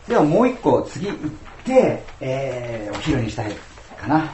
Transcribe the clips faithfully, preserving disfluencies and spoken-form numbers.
ではもう一個次行って、えー、お昼にしたいかな。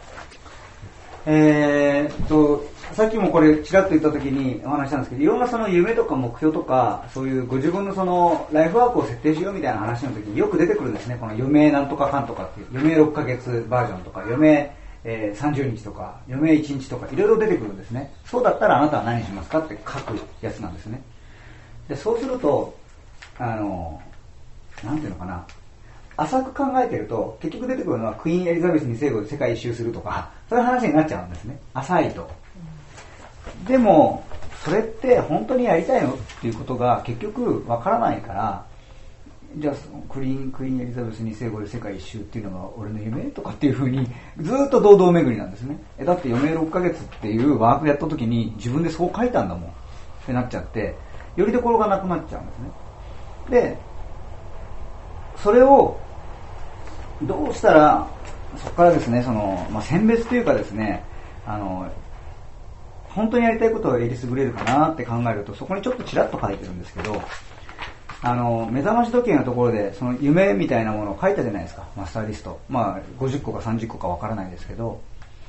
えーっと、さっきもこれちらっと言った時にお話したんですけど、いろんなその夢とか目標とか、そういうご自分のそのライフワークを設定しようみたいな話の時によく出てくるんですね。この余命なんとかかんとかっていう、余命ろっかげつバージョンとか、余命、えー、さんじゅうにちとか、余命いちにちとか、いろいろ出てくるんですね。そうだったらあなたは何しますかって書くやつなんですね。で、そうすると、あの、なんていうのかな、浅く考えてると結局出てくるのはクイーンエリザベスに世を世界一周するとか、そういう話になっちゃうんですね。浅いと。でもそれって本当にやりたいのっていうことが結局わからないから、じゃあクイーンクイーンエリザベスに世で世界一周っていうのが俺の夢とかっていう風にずっと堂々巡りなんですね。えだって余命ろっかげつっていうワークやった時に自分でそう書いたんだもんってなっちゃって、よりどころがなくなっちゃうんですね。でそれをどうしたらそこからですね、その、まあ、選別というかですね、あの本当にやりたいことをえりすぐれるかなって考えると、そこにちょっとちらっと書いてるんですけど、あの目覚まし時計のところでその夢みたいなものを書いたじゃないですか、マスターリスト。まあごじゅっこかさんじゅっこかわからないですけど、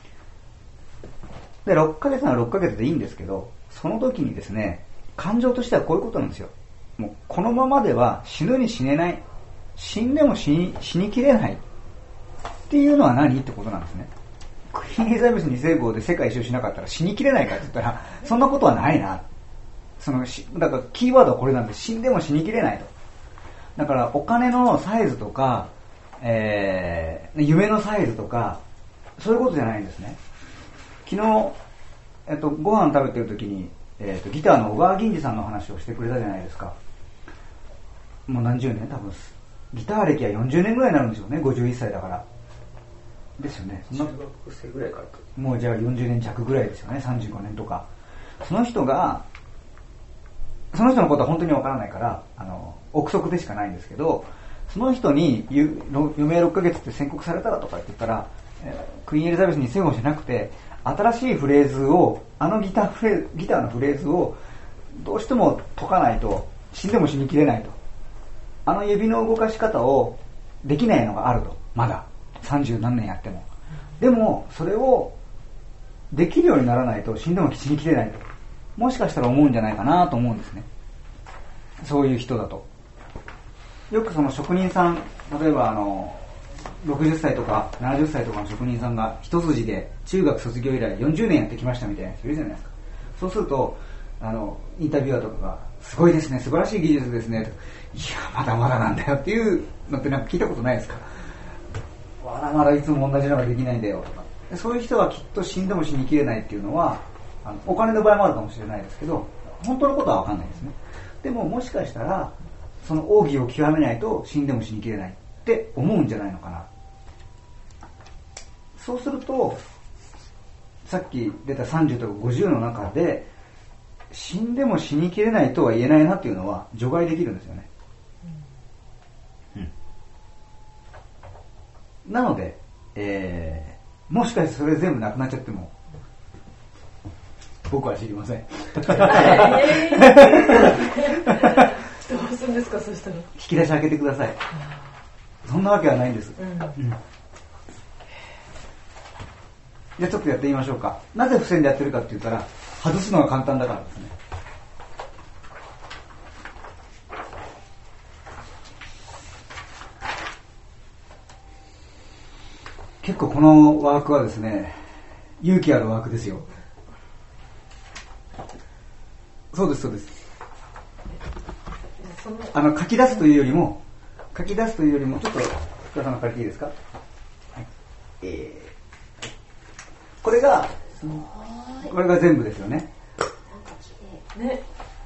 でろっかげつならろっかげつでいいんですけど、その時にですね、感情としてはこういうことなんですよ。もうこのままでは死ぬに死ねない、死んでも死に、死にきれないっていうのは何ってことなんですね。クイーンエリザベスに世で世界一周しなかったら死にきれないかって言ったら、そんなことはないな。そのだからキーワードはこれなんで、死んでも死にきれないと。だからお金のサイズとか、えー、夢のサイズとかそういうことじゃないんですね。昨日、えっと、ご飯食べてる時に、えっと、ギターの小川銀次さんの話をしてくれたじゃないですか。もう何十年、多分ギター歴はよんじゅうねんぐらいになるんですよね、ごじゅういっさいだからですよね。 中学生ぐらいからか、 もうじゃあよんじゅうねん弱ぐらいですよね、さんじゅうごねんとか。その人がその人のことは本当にわからないから、あの憶測でしかないんですけど、その人に余命ろっかげつって宣告されたらとかって言ったら、えー、クイーンエリザベスに世をじゃなくて、新しいフレーズを、あのギターフレギターのフレーズをどうしても解かないと死んでも死にきれないと。あの指の動かし方をできないのがあると。まださんじゅうなんねんやっても。でもそれをできるようにならないと死んでも死にきれないと、もしかしたら思うんじゃないかなと思うんですね。そういう人だと。よくその職人さん、例えばあのろくじゅっさいとかななじゅっさいとかの職人さんが一筋で中学卒業以来よんじゅうねんやってきましたみたいな人いるじゃないですか。そうするとあのインタビュアーとかがすごいですね、素晴らしい技術ですねと、いやまだまだなんだよっていうのってなんか聞いたことないですか。まだまだいつも同じのができないんだよとか。そういう人はきっと死んでも死にきれないっていうのは、あのお金の場合もあるかもしれないですけど、本当のことは分かんないですね。でももしかしたらその奥義を極めないと死んでも死にきれないって思うんじゃないのかな。そうするとさっき出たさんじゅうとかごじゅうの中で死んでも死にきれないとは言えないなっていうのは除外できるんですよね、うんうん、なので、えー、もしかしてそれ全部なくなっちゃっても僕は知りませんどうするんですか、そしたら。 引き出し開けてください。そんなわけはないんです、うんうん、じゃあちょっとやってみましょうか。なぜ付箋でやってるかって言ったら、外すのが簡単だからですね。結構このワークはですね、勇気あるワークですよ。そうですそうです。あの書き出すというよりも書き出すというよりもちょっと福田さんの借りていいですか、はい、えー、これがこれが全部ですよね。 ね。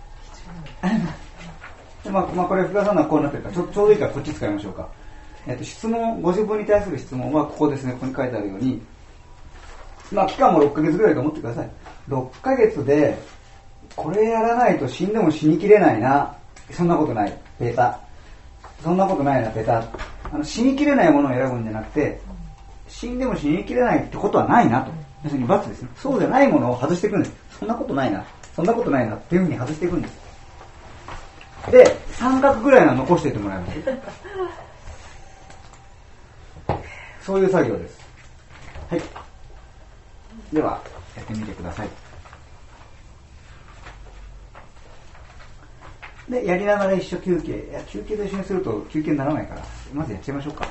まあ、まあこれ福田さんのはこうなってるからちょ、ちょうどいいからこっち使いましょうか。えっと質問、ご自分に対する質問はここですね。ここに書いてあるように、まあ期間もろっかげつぐらいと思ってください。ろっかげつでこれやらないと死んでも死にきれないな。そんなことない。ペータ。そんなことないな、ペータ。あの死にきれないものを選ぶんじゃなくて、死んでも死にきれないってことはないなと。要するに×ですね。そうじゃないものを外していくんです。そんなことないな。そんなことないなっていうふうに外していくんです。で、 三角ぐらいの残しておいてもらいます。そういう作業です。はい。では、やってみてください。で、やりながら一緒休憩。いや、休憩と一緒にすると休憩にならないから、まずやっちゃいましょうか。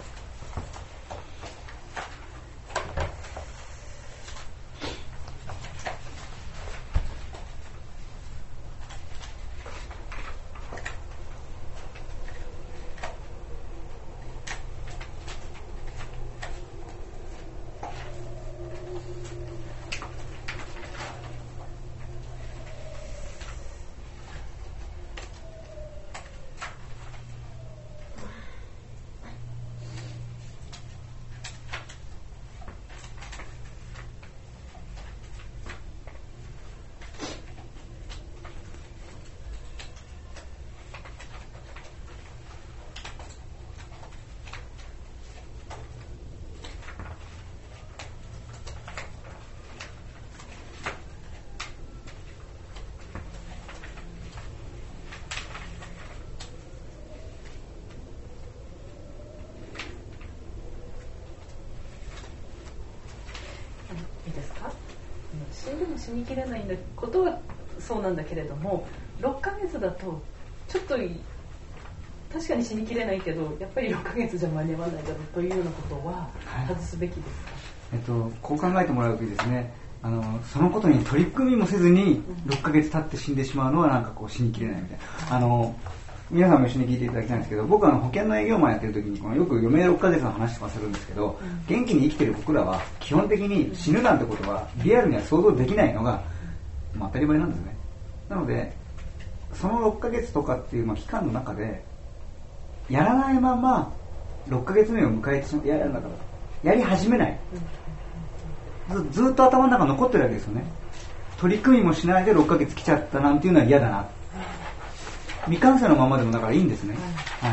いいですか？死んでも死にきれないんだことはそうなんだけれども、ろっかげつだとちょっと確かに死にきれないけど、やっぱりろっかげつじゃ間に合わないだろうというようなことは外すべきですか？はい、 えっと、こう考えてもらうといいですね。あのそのことに取り組みもせずにろっかげつ経って死んでしまうのはなんかこう死にきれないみたいな。あの皆さんも一緒に聞いていただきたいんですけど、僕は保険の営業マンやってる時にこのよく余命ろっかげつの話とかするんですけど、うん、元気に生きてる僕らは基本的に死ぬなんてことはリアルには想像できないのが、まあ、当たり前なんですね。なのでそのろっかげつとかっていう、まあ、期間の中でやらないままろっかげつめを迎えてしまう、やるんだからやり始めない、ず, ずっと頭の中残ってるわけですよね。取り組みもしないでろっかげつ来ちゃったなんていうのは嫌だな。未完成のままでもだからいいんですね。はい。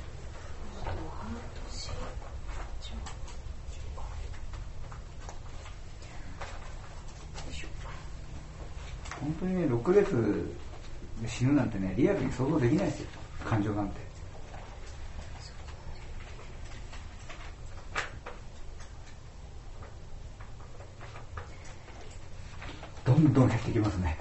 本当にね、ろっかげつで死ぬなんてね、リアルに想像できないですよ、感情なんて。どんどん減ってきますね。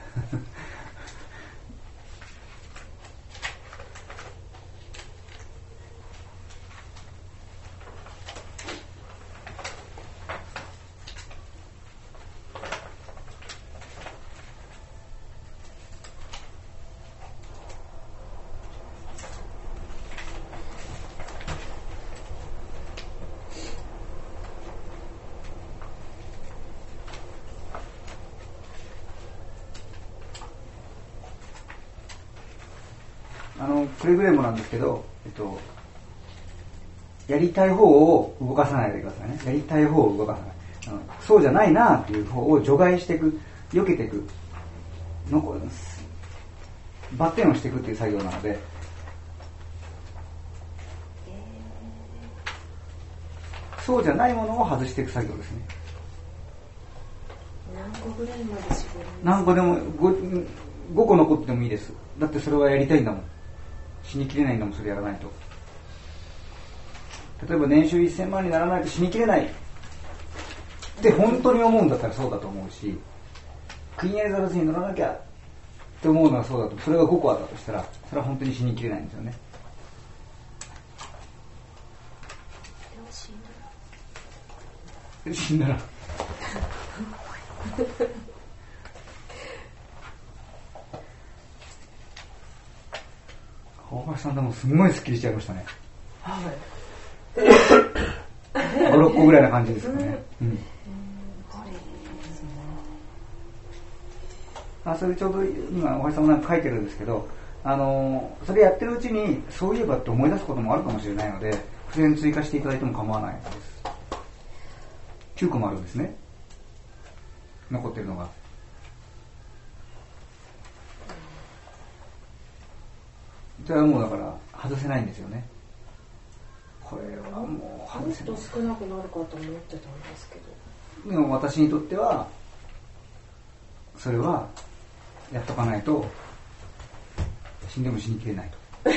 あのくれぐれもなんですけど、えっと、やりたい方を動かさないでくださいね。やりたい方を動かさない。あのそうじゃないなっていう方を除外していく、避けていく、のバッテンをしていくっていう作業なので、そうじゃないものを外していく作業ですね。 何個ぐらいまで絞るんですか？ 何個でも 5, ごこ残ってもいいです。だってそれはやりたいんだもん。死にきれないんだもん、それやらないと。例えば年収せんまんにならないと死にきれないって本当に思うんだったらそうだと思うし、クイーンエリザベスに乗らなきゃって思うのはそうだと、それがごこあったとしたらそれは本当に死にきれないんですよね。死んだら大橋さんでもすごいスッキリしちゃいましたね。はいご、ろっこぐらいな感じですかね。うんうん、あ、それちょうど今大橋さんもなんか書いてるんですけど、あのー、それやってるうちにそういえばって思い出すこともあるかもしれないので、それに追加していただいても構わないです。きゅうこもあるんですね、残ってるのが。それはもうだから外せないんですよね。これはもう外せない。 もっと少なくなるかと思ってたんですけど、 でも私にとってはそれはやっとかないと死んでも死にきれないと。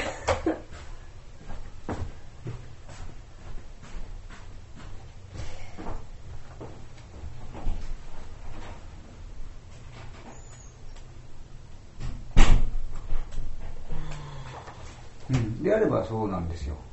うん、であればそうなんですよ。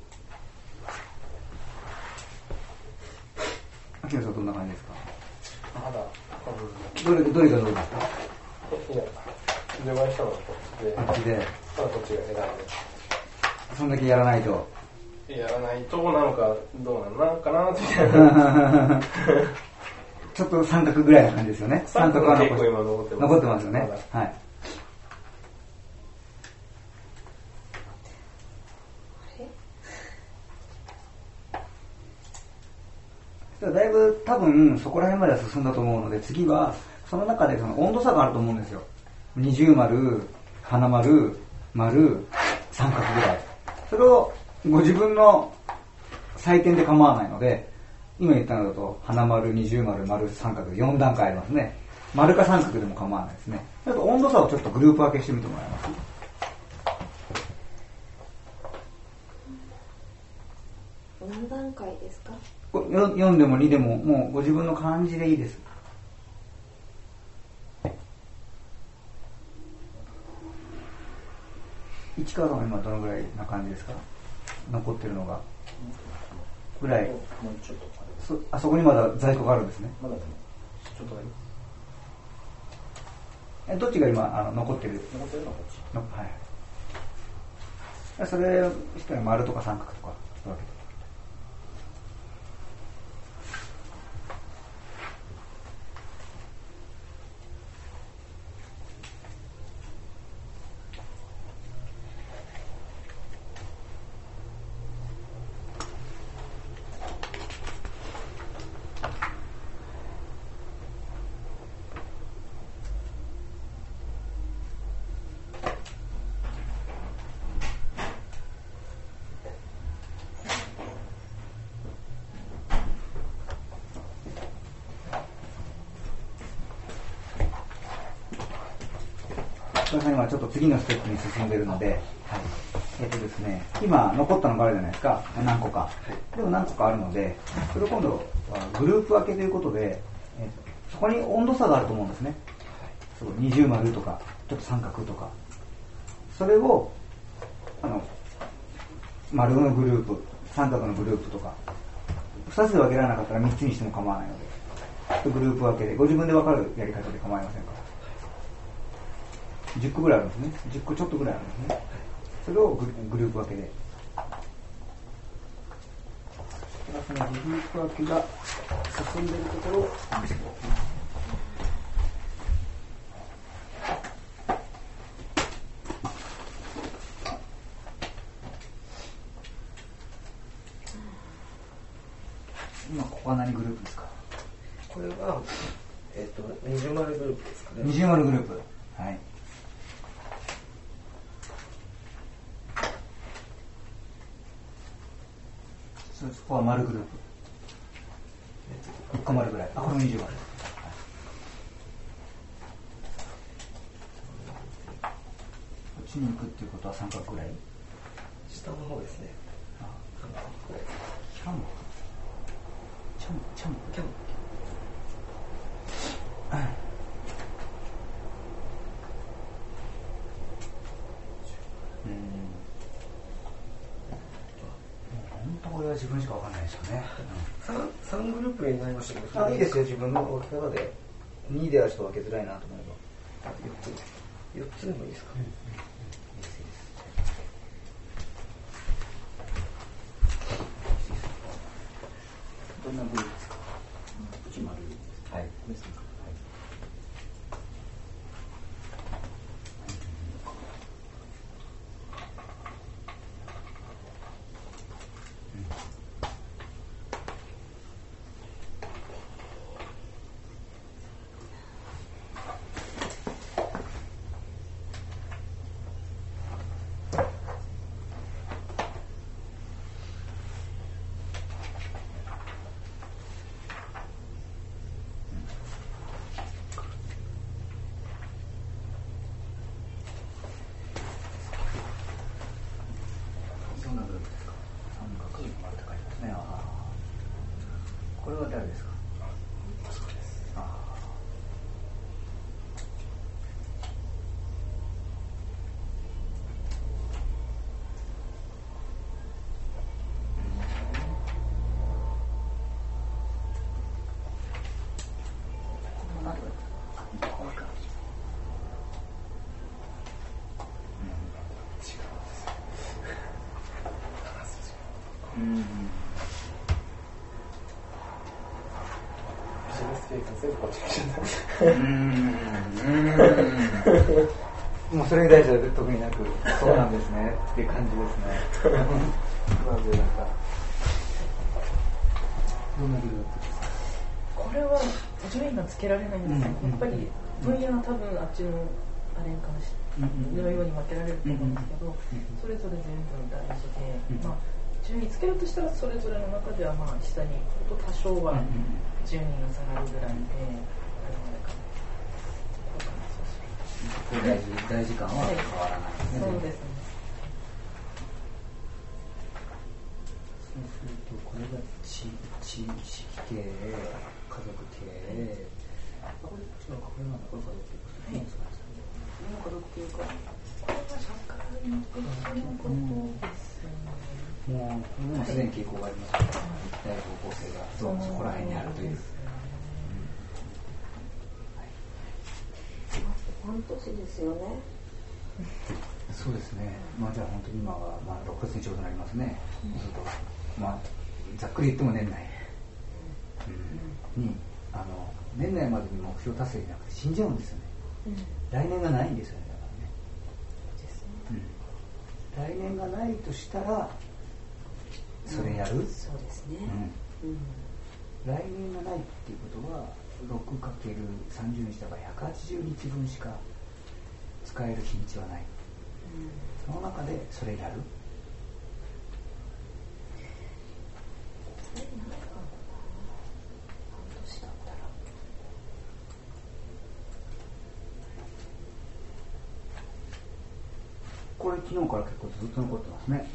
秋野さんどんな感じですか？ まだどれどれがどうですか？ いや、除外したのはこっちで、 こっちで、 まだこっちが選んで。 そんだけやらないと。 やらないとなのかどうなのなのかなみたいな。 ちょっと三角ぐらいな感じですよね。 三角は残結構今残ってます。 残ってますよね。はい。だいぶ多分そこら辺までは進んだと思うので、次はその中でその温度差があると思うんですよ。二重丸、花丸、丸、三角ぐらい。それをご自分の採点で構わないので、今言ったのだと花丸、二重丸、丸、三角よん段階ありますね。丸か三角でも構わないですね。あと温度差をちょっとグループ分けしてみてもらいます。 何段階ですか？ よんでもにでももうご自分の感じでいいです。市川さんは今どのぐらいな感じですか？残ってるのがぐらい。 もうちょっとそあそこにまだ在庫があるんですね。 まだでもちょっとだけ。 えどっちが今あの残ってる？ 残ってるのはこっち。 のはい。それしたら丸とか三角とかそういうわけで。今ちょっと次のステップに進んでいるので、はい、えっとですね、今残ったのがあるじゃないですか、何個か、はい、でも何個かあるので、それを今度はグループ分けということで、えー、そこに温度差があると思うんですね。そう二重丸とかちょっと三角とか、それをあの丸のグループ、三角のグループとかふたつで分けられなかったらみっつにしても構わないので、グループ分けでご自分で分かるやり方で構いませんから。じゅっこぐらいあるんですね。じゅっこちょっとぐらいあるんですね。それをグループ分けで。そのグループ分けが進んでいるところを見せてください。今ここは何グループですか？ これは、えっと、二重丸グループですかね。 二重丸グループ。はい。そこは丸グループ。いっこ丸ぐらい。あ、これも二重丸。はい、こっちに行くっていうことは三角ぐらい？ 下の方ですね。 ああ、キャンチャンチャンキャンこれは自分しかわかんないですよね。 さんグループになりましたけど。 あ、いいですよ、自分の分け方で。にではちょっと分けづらいなと思えば。 よっつ。よっつでもいいですか？うん、 どんなグループですか？ いち丸。 はい。 角丸って書いてますね。あこれは誰ですか？ そうです。 あうん。 ビジネス経過全部こっち来ちゃった。 うん。もうそれに対しては特になく、そうなんですねっていう感じですね。まずなんかどんな理由だったんですか？ これは順位がつけられないんですよ、 うん、 やっぱり分野は多分あっちのあれかもしれない、のように分けられると思うんですけど、それぞれ全部大事で、まあ、順位つけるとしたらそれぞれの中ではまあ下に行くと多少は順位が下がるぐらいで、 大事、大事感は変わらないですね。 そうですね。 そうするとこれが地地式系、家族系、これ違うか、これなんだ、これ家族系。いいんですかね。家族系か。 これは社会のことですね。 もうこれもすでに傾向がありますから、大方向性がそうそこら辺にあるという。 半年ですよね。 そうですね。まあじゃあ本当に今はまあろくがつにちょうどなりますね。そうするとまあざっくり言っても年内、うん、にあの年内までに目標達成じゃなくて死んじゃうんですよね。うん、来年がないんですよね。だからね。うん、来年がないとしたらそれやる？うん、 そうですね。 うんうん、来年がないっていうことは ろくかけるさんじゅうにちだからひゃくはちじゅうにちぶんしか使える日にちはない、うん、その中でそれやる？ え、なんか半年だったらこれ昨日から結構ずっと残ってますね。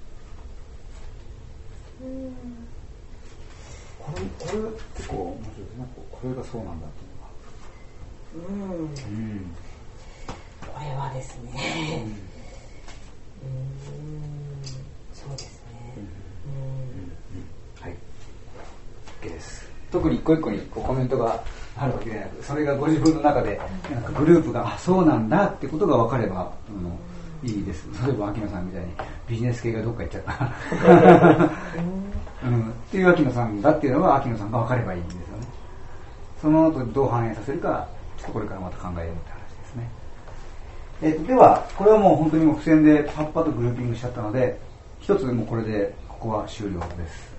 うんこれ、これ結構面白いですね。これがそうなんだっていうのが。うん。うん。 これはですね。うん。うんそうですね。うん。 うん。はい。OK です。特に一個一個にこうコメントがあるわけでなく、それがご自分の中でなんかグループがあそうなんだってことが分かれば、うん、いいです。例えば秋野さんみたいにビジネス系がどっか行っちゃった。うん、っていう秋野さんだっていうのは秋野さんが分かればいいんですよね。その後どう反映させるかちょっとこれからまた考えようって話ですね。えー、とではこれはもう本当にもう付箋でパッパとグルーピングしちゃったので一つでもこれでここは終了です。